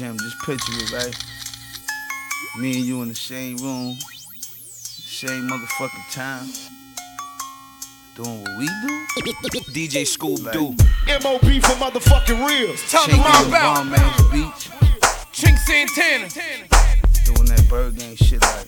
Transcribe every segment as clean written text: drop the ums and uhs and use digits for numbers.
gym. Just picture it, right? Me and you in the same room, same motherfucking time, doing what we do. DJ Scoob-Doo. MOB for motherfucking real. Tell me more about Balmain's Beach, Chink Santana. doing that Bird Gang shit like,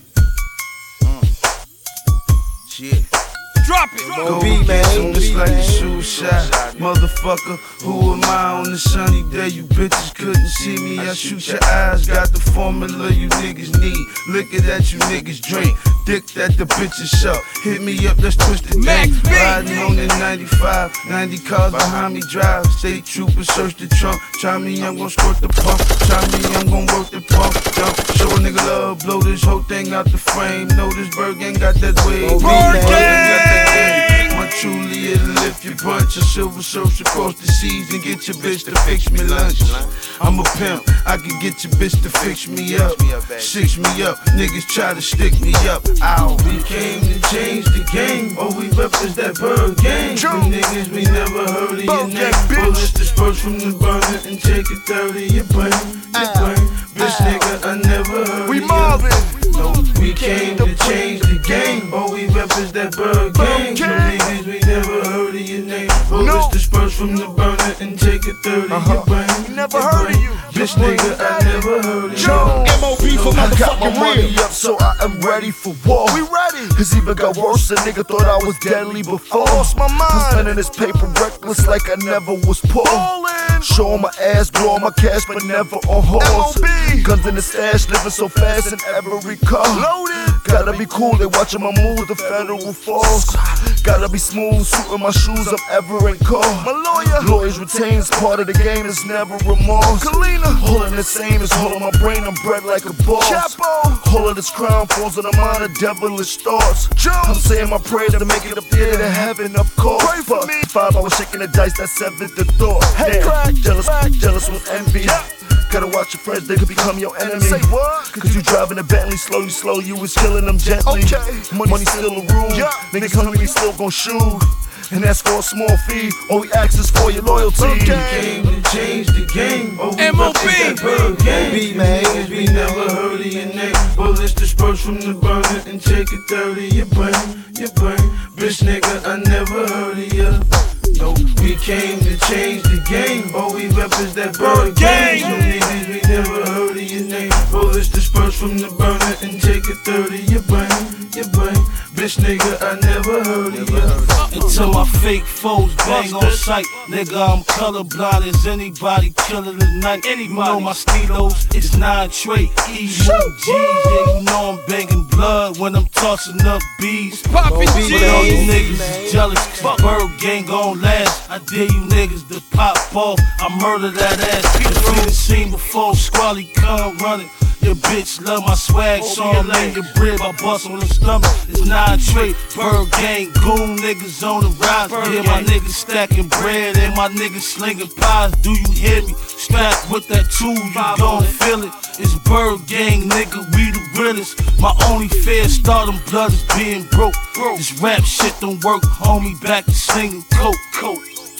shit. Drop it. Go get some, it's like a shoe shot. Motherfucker, who am I on the sunny day? You bitches couldn't see me. I shoot your eyes, got the formula you niggas need. Liquor that you niggas drink, dick that the bitches suck. Hit me up, let's twist the Max thing. B. Riding on the 95, 90 cars behind me drive. State troopers search the trunk. Try me, I'm gon' squirt the pump. Try me, I'm gon' work the pump. Jump, show a nigga love, blow this whole thing out the frame. Know this Bird Gang got that wave. Bird Gang! My truly, it'll lift your bunch. A silver surfs across the seas and get your bitch to fix me lunch. I'm a pimp, I can get your bitch to fix me up. Six me up, niggas try to stick me up. Ow, we came to change the game. All we rep is that Bird Gang. The niggas we never heard of your name. Bullets dispersed from the burner and take it 30 your brain, your brain. Bitch nigga, I never heard of you. No, we came to change the game. All we rep is that Bird Gang. No niggas we never heard of your name. Bullets dispersed from the burner and take it 30 your brain. Never heard of you. Bitch nigga, I never heard of you. MOB for I got my motherfucking money real. up, so I am ready for war. We ready. Cause even got worse, a nigga thought I was deadly before. Lost my mind. I'm spending this paper reckless like I never was poor. Ballin'. Showing my ass, blowing my cash, but never on horse. MOB. Guns in the stash, living so fast in every car. Loaded. Gotta be cool, they watching my moves, the federal force. Gotta be smooth, suiting my shoes, I'm ever in call. My lawyer. Lawyers retain, it's part of the game, it's never remorse. Kalina. Holding the same as holding my brain, I'm bred like a boss. Chapo. All of this crown falls on the mind of devilish thoughts. Jones. I'm saying my prayers to make it up there to heaven, of course. Pray for Fuck. me. 5 hours shaking the dice, that's 7th the thought. Hey, Damn, crack. jealous with envy. Yeah. Gotta watch your friends, they could become your enemy. Say what? Cause you driving a Bentley slow, you was killing them gently. Okay. Money still a rule, Yeah. niggas hungry still gon' shoot. And that's for a small fee, all we ask is for your loyalty. Okay. Came to change the game. All we MOB. rep is that Bird Gang. Niggas we never heard of your name. Bullets dispersed from the burner and take it 30 your brain, your brain. Bitch nigga, I never heard of ya. No, we came to change the game. All we rep is that Bird Gang. You niggas we never heard of your name. Bullets dispersed from the burner and take it 30 your brain, your brain. Bitch nigga, I never heard of ya. Until my fake foes bang on sight. Nigga, I'm colorblind as anybody killing tonight. You know my stilos, it's 9 trait, E, G. Yeah, you know I'm banging blood when I'm tossing up bees. Poppin' But all you G's. niggas is jealous, cause Bird Gang gon' last. I dare you niggas to pop off, I murder that ass. If you done seen before, Squally come running. Your bitch love my swag, so I'm laying your rib, I bust on the stomach. It's 9 trait, Bird Gang, goon niggas on the rise. Yeah, my niggas stacking bread and my niggas slinging pies. Do you hear me? Strapped with that tool, you gon' feel it. It's Bird Gang, nigga, we the realest. My only fear, stardom blood is being broke. This rap shit don't work, homie, back to singing coke.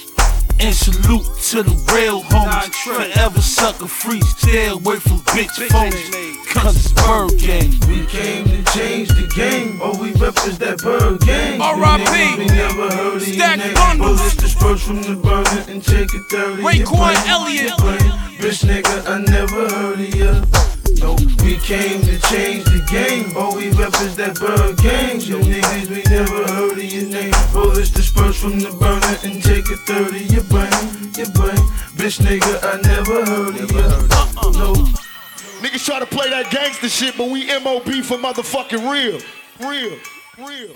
And salute to the real homies. Forever sucker free, stay away from bitch phonies. Cause it's Bird Gang. We came to change the game. All we rep is that Bird Gang. R.I.P. We never heard of your Stack name. bundles. Bullets dispersed from the burner and take it 30 your Raekwon brain, Elliott. your brain. Bitch nigga, I never heard of ya. No, we came to change the game. All we rep is that Bird Gang. You niggas, we never heard of your name. Bullets dispersed from the burner and take it 30 your brain, your brain. Bitch nigga, I never heard of ya. No. Niggas try to play that gangster shit, but we MOB for motherfucking real. Real.